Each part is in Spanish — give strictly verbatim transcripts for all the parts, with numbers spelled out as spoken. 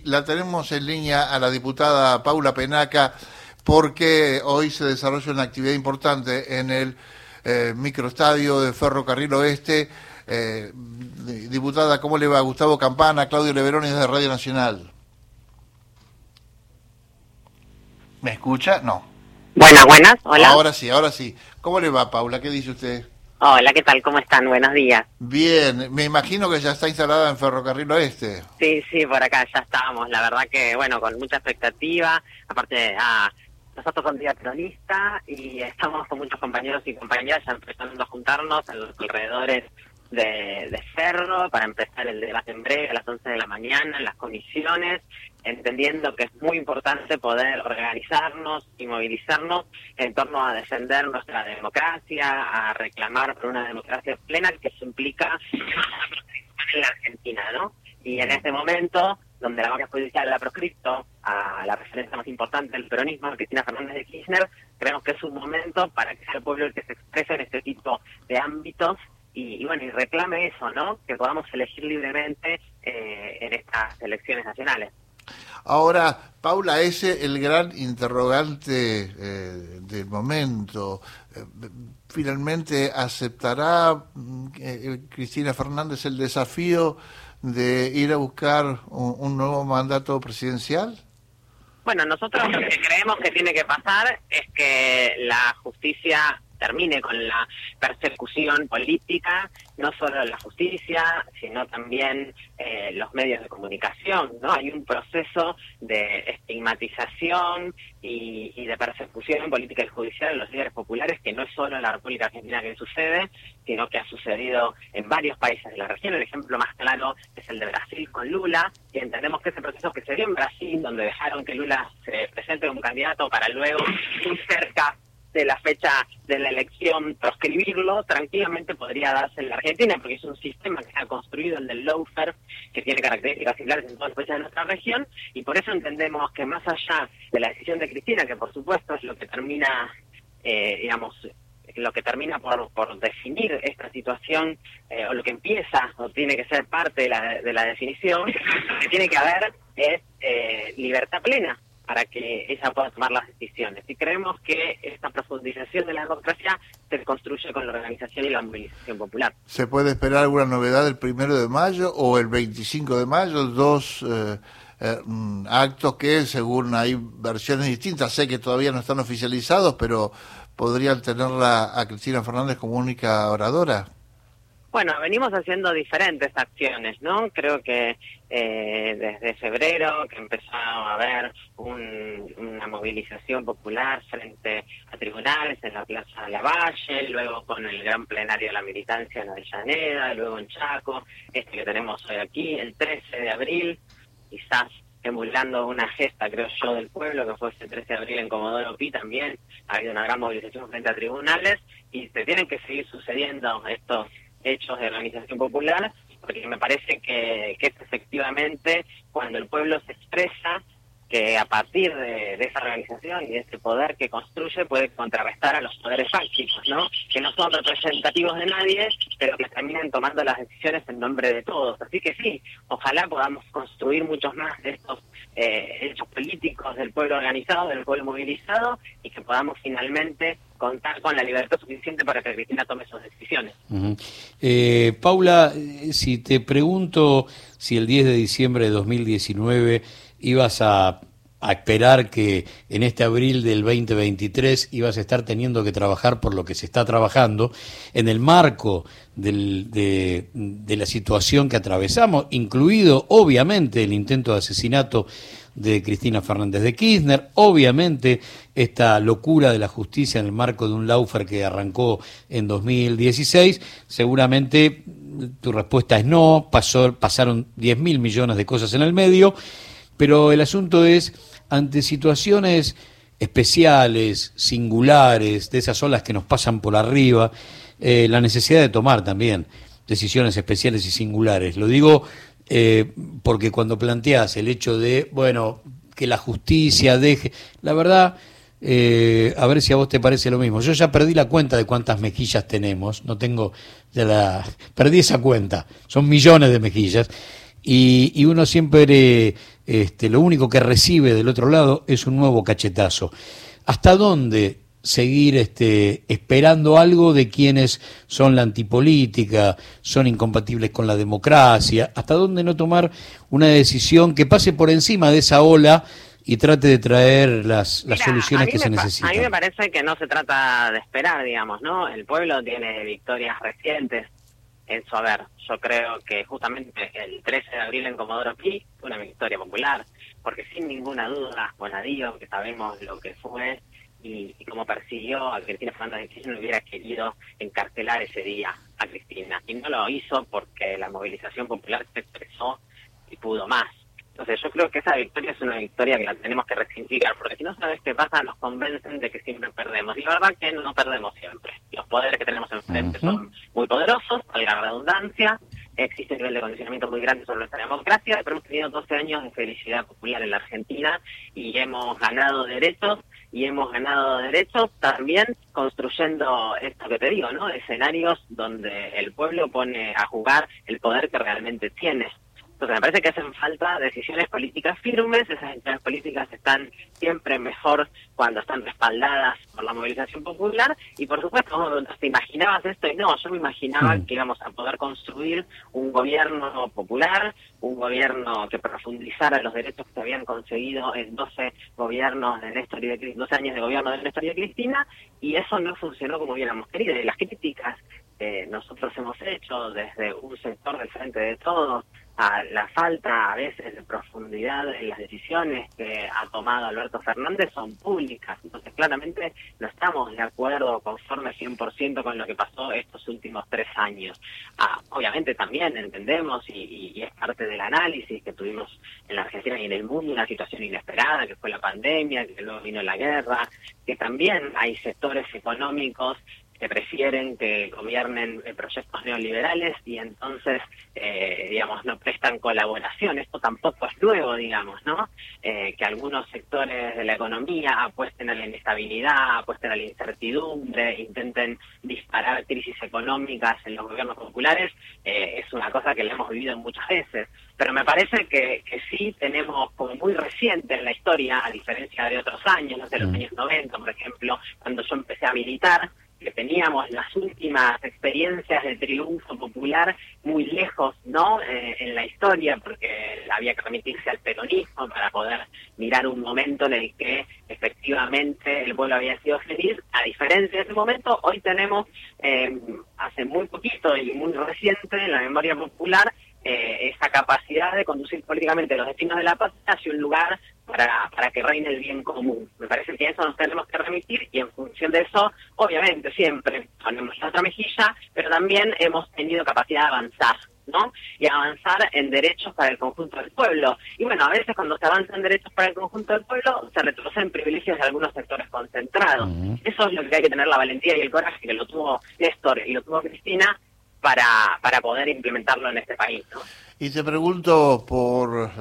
la tenemos en línea a la diputada Paula Penaca porque hoy se desarrolla una actividad importante en el eh, microestadio de Ferrocarril Oeste. Eh, diputada, ¿cómo le va? Gustavo Campana, Claudio Leveroni de Radio Nacional. ¿Me escucha? No. Buenas, buenas, hola. Ahora sí, ahora sí. ¿Cómo le va, Paula? ¿Qué dice usted? Hola, ¿qué tal? ¿Cómo están? Buenos días. Bien, me imagino que ya está instalada en Ferrocarril Oeste. Sí, sí, por acá ya estamos. La verdad que, bueno, con mucha expectativa. Aparte, ah, nosotros somos día peronista y estamos con muchos compañeros y compañeras ya empezando a juntarnos en los alrededores de, de Ferro para empezar el debate en breve a las once de la mañana en las comisiones, entendiendo que es muy importante poder organizarnos y movilizarnos en torno a defender nuestra democracia, a reclamar por una democracia plena, que eso implica en la Argentina, ¿no? Y en este momento, donde la banca judicial la ha proscripto a la referencia más importante del peronismo, Cristina Fernández de Kirchner, creemos que es un momento para que sea el pueblo el que se exprese en este tipo de ámbitos y, y bueno, y reclame eso, ¿no? Que podamos elegir libremente eh, en estas elecciones nacionales. Ahora, Paula, ese el gran interrogante eh, del momento. Eh, ¿Finalmente aceptará eh, Cristina Fernández el desafío de ir a buscar un, un nuevo mandato presidencial? Bueno, nosotros lo que creemos que tiene que pasar es que la justicia termine con la persecución política, no solo la justicia, sino también eh, los medios de comunicación, ¿no? Hay un proceso de estigmatización y, y de persecución política y judicial de los líderes populares que no es solo en la República Argentina que sucede, sino que ha sucedido en varios países de la región. El ejemplo más claro es el de Brasil con Lula, y entendemos que ese proceso que se dio en Brasil, donde dejaron que Lula se presente como candidato para luego muy cerca de la fecha de la elección proscribirlo, tranquilamente podría darse en la Argentina, porque es un sistema que se ha construido, el del lawfare, que tiene características similares en todos los países de nuestra región, y por eso entendemos que más allá de la decisión de Cristina, que por supuesto es lo que termina, eh, digamos, lo que termina por, por definir esta situación, eh, o lo que empieza, o tiene que ser parte de la, de la definición, lo que tiene que haber es eh, libertad plena, para que ella pueda tomar las decisiones. Y creemos que esta profundización de la democracia se construye con la organización y la movilización popular. ¿Se puede esperar alguna novedad el primero de mayo o el veinticinco de mayo? Dos eh, eh, actos que, según hay versiones distintas, sé que todavía no están oficializados, pero podrían tenerla a Cristina Fernández como única oradora. Bueno, venimos haciendo diferentes acciones, ¿no? Creo que eh, desde febrero que empezó a haber un, una movilización popular frente a tribunales en la Plaza Lavalle, luego con el gran plenario de la militancia en Avellaneda, luego en Chaco, este que tenemos hoy aquí, el trece de abril, quizás emulando una gesta, creo yo, del pueblo, que fue ese trece de abril en Comodoro Pi también, ha habido una gran movilización frente a tribunales, y se tienen que seguir sucediendo estos hechos de organización popular, porque me parece que, que es efectivamente cuando el pueblo se expresa que a partir de, de esa organización y de ese poder que construye puede contrarrestar a los poderes fácticos, ¿no? Que no son representativos de nadie, pero que terminan tomando las decisiones en nombre de todos. Así que sí, ojalá podamos construir muchos más de estos eh, hechos políticos del pueblo organizado, del pueblo movilizado, y que podamos finalmente contar con la libertad suficiente para que Cristina tome sus decisiones. Uh-huh. eh, Paula, si te pregunto si el diez de diciembre de dos mil diecinueve ibas a, a esperar que en este abril del veinte veintitrés ibas a estar teniendo que trabajar por lo que se está trabajando, en el marco del, de, de la situación que atravesamos, incluido obviamente el intento de asesinato de Cristina Fernández de Kirchner, obviamente esta locura de la justicia en el marco de un lawfare que arrancó en dos mil dieciséis, seguramente tu respuesta es no, pasó, pasaron diez mil millones de cosas en el medio, pero el asunto es, ante situaciones especiales, singulares, de esas olas que nos pasan por arriba, eh, la necesidad de tomar también decisiones especiales y singulares. Lo digo eh, porque cuando planteas el hecho de, bueno, que la justicia deje, la verdad, eh, a ver si a vos te parece lo mismo. Yo ya perdí la cuenta de cuántas mejillas tenemos, no tengo, ya la, perdí esa cuenta, son millones de mejillas. Y, y uno siempre este, lo único que recibe del otro lado es un nuevo cachetazo. ¿Hasta dónde seguir este, esperando algo de quienes son la antipolítica, son incompatibles con la democracia? ¿Hasta dónde no tomar una decisión que pase por encima de esa ola y trate de traer las, las Mira, soluciones que se pa- necesitan? A mí me parece que no se trata de esperar, digamos, ¿no? El pueblo tiene victorias recientes en su haber. Yo creo que justamente el trece de abril en Comodoro Pi fue una victoria popular, porque sin ninguna duda, Bonadío, que sabemos lo que fue y, y cómo persiguió a Cristina Fernández de Kirchner, hubiera querido encarcelar ese día a Cristina. Y no lo hizo porque la movilización popular se expresó y pudo más. Entonces yo creo que esa victoria es una victoria que la tenemos que resignificar, porque si no sabes qué pasa, nos convencen de que siempre perdemos. Y la verdad que no perdemos siempre. Los poderes que tenemos enfrente uh-huh. son muy poderosos, valga la redundancia, existe un nivel de condicionamiento muy grande sobre nuestra democracia, pero hemos tenido doce años de felicidad popular en la Argentina y hemos ganado derechos, y hemos ganado derechos también construyendo esto que te digo, ¿no? Escenarios donde el pueblo pone a jugar el poder que realmente tiene. Entonces me parece que hacen falta decisiones políticas firmes. Esas decisiones políticas están siempre mejor cuando están respaldadas por la movilización popular, y por supuesto, ¿te imaginabas esto? Y no, yo me imaginaba mm. que íbamos a poder construir un gobierno popular, un gobierno que profundizara los derechos que se habían conseguido en doce gobiernos de Néstor y de Cristina, doce años de gobierno de Néstor y de Cristina, y eso no funcionó como hubiéramos querido. Y las críticas que nosotros hemos hecho desde un sector del Frente de Todos a la falta a veces de profundidad en las decisiones que ha tomado Alberto Fernández son públicas. Entonces claramente no estamos de acuerdo conforme cien por ciento con lo que pasó estos últimos tres años. Ah, obviamente también entendemos y, y, y es parte del análisis que tuvimos en la Argentina y en el mundo, una situación inesperada que fue la pandemia, que luego vino la guerra, que también hay sectores económicos que prefieren que gobiernen proyectos neoliberales y entonces, eh, digamos, no prestan colaboración. Esto tampoco es nuevo, digamos, ¿no? Eh, que algunos sectores de la economía apuesten a la inestabilidad, apuesten a la incertidumbre, intenten disparar crisis económicas en los gobiernos populares, eh, es una cosa que la hemos vivido muchas veces. Pero me parece que, que sí tenemos como muy reciente en la historia, a diferencia de otros años, no sé, los años noventa, por ejemplo, cuando yo empecé a militar, que teníamos las últimas experiencias de triunfo popular muy lejos, ¿no? Eh, en la historia, porque había que remitirse al peronismo para poder mirar un momento en el que efectivamente el pueblo había sido feliz. A diferencia de ese momento, hoy tenemos, eh, hace muy poquito y muy reciente en la memoria popular, eh, esa capacidad de conducir políticamente los destinos de la patria hacia un lugar para para que reine el bien común. Me parece que a eso nos tenemos que remitir y en función de eso, obviamente, siempre ponemos la otra mejilla, pero también hemos tenido capacidad de avanzar, ¿no? Y avanzar en derechos para el conjunto del pueblo. Y bueno, a veces cuando se avanza en derechos para el conjunto del pueblo, se retroceden privilegios de algunos sectores concentrados. Uh-huh. Eso es lo que hay que tener la valentía y el coraje, que lo tuvo Néstor y lo tuvo Cristina, para para poder implementarlo en este país, ¿no? Y te pregunto por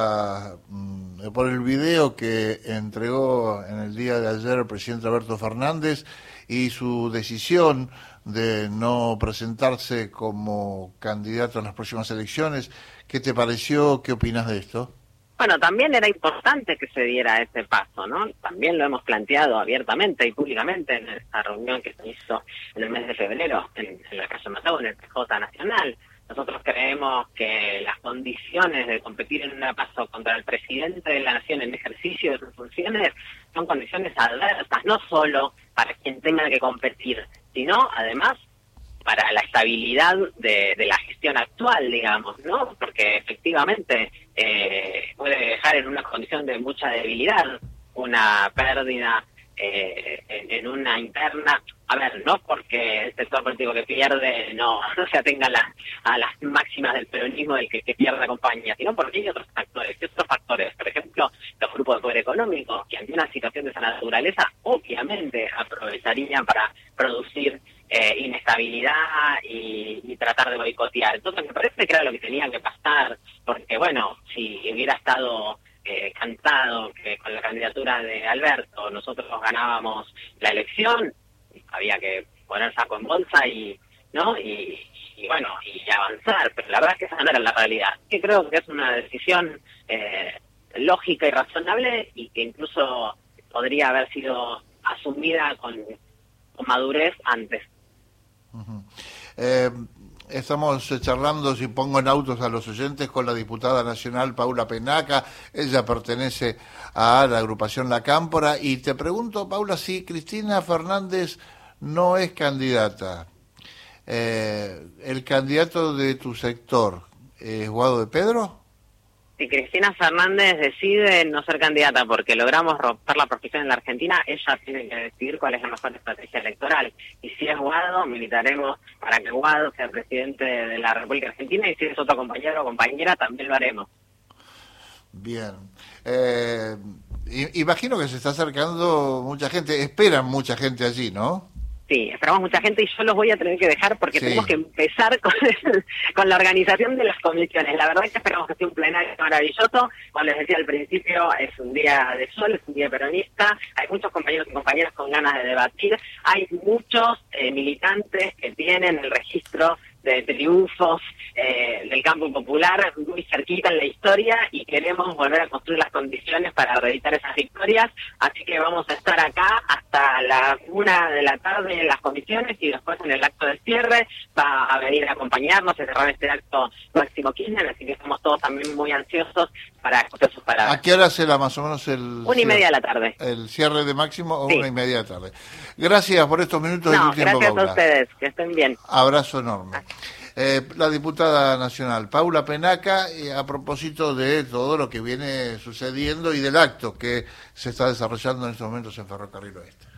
la por el video que entregó en el día de ayer el presidente Alberto Fernández y su decisión de no presentarse como candidato en las próximas elecciones. ¿Qué te pareció? ¿Qué opinas de esto? Bueno, también era importante que se diera ese paso, ¿no? También lo hemos planteado abiertamente y públicamente en esta reunión que se hizo en el mes de febrero en, en la calle Matau, en el P J Nacional. Nosotros creemos que las condiciones de competir en una paso contra el presidente de la Nación en ejercicio de sus funciones son condiciones adversas, no solo para quien tenga que competir, sino además para la estabilidad de, de la gestión actual, digamos, ¿no? Porque efectivamente eh, puede dejar en una condición de mucha debilidad, una pérdida eh, en, en una interna. A ver, no porque el sector político que pierde no, no se atenga a, la, a las máximas del peronismo del que, que pierde la compañía, sino porque hay otros factores, y otros factores, por ejemplo, los grupos de poder económico, que ante una situación de esa naturaleza, obviamente aprovecharían para producir eh, inestabilidad y, y tratar de boicotear. Entonces me parece que era lo que tenía que pasar, porque bueno, si hubiera estado eh, cantado que con la candidatura de Alberto nosotros ganábamos la elección, había que poner saco en bolsa y no y, y bueno y avanzar, pero la verdad es que esa no era la realidad. Que creo que es una decisión eh, lógica y razonable y que incluso podría haber sido asumida con, con madurez antes. Uh-huh. eh, Estamos charlando, si pongo en autos a los oyentes, con la diputada nacional Paula Penaca. Ella pertenece a la agrupación La Cámpora. Y te pregunto, Paula, si Cristina Fernández no es candidata, eh, ¿el candidato de tu sector es Guado de Pedro? Si Cristina Fernández decide no ser candidata porque logramos romper la proscripción en la Argentina, ella tiene que decidir cuál es la mejor estrategia electoral. Y si es Guado, militaremos para que Guado sea presidente de la República Argentina, y si es otro compañero o compañera, también lo haremos. Bien. Eh, imagino que se está acercando mucha gente, esperan mucha gente allí, ¿no? Sí, esperamos mucha gente y yo los voy a tener que dejar porque sí. tenemos que empezar con, el, con la organización de las comisiones. La verdad es que esperamos que sea un plenario maravilloso. Como les decía al principio, es un día de sol, es un día peronista. Hay muchos compañeros y compañeras con ganas de debatir. Hay muchos eh, militantes que tienen el registro de triunfos eh, del campo popular muy cerquita en la historia y queremos volver a construir las condiciones para reeditar esas victorias, así que vamos a estar acá hasta la una de la tarde en las comisiones y después en el acto de cierre va a venir a acompañarnos a cerrar este acto Máximo Kirchner, así que estamos todos también muy ansiosos para escuchar sus palabras. ¿A qué hora será más o menos el Una y media de la tarde. ¿El cierre de Máximo o sí. una y media de la tarde? Gracias por estos minutos no, de tu tiempo, gracias Paula. a ustedes, que estén bien. Abrazo enorme. Eh, la diputada nacional Paula Penaca, eh, a propósito de todo lo que viene sucediendo y del acto que se está desarrollando en estos momentos en Ferrocarril Oeste.